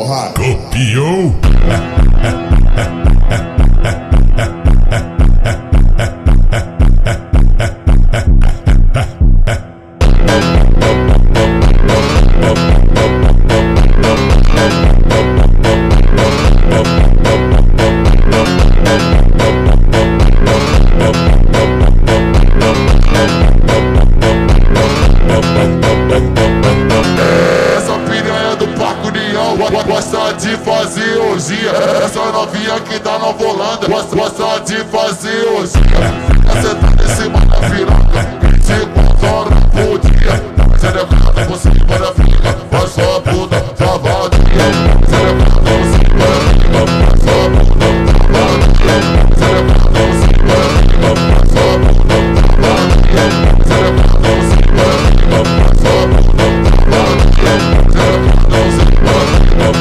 porrada. Copiou? Gosta de fazer orgia. Essa novinha que tá na volanda gosta de fazer orgia.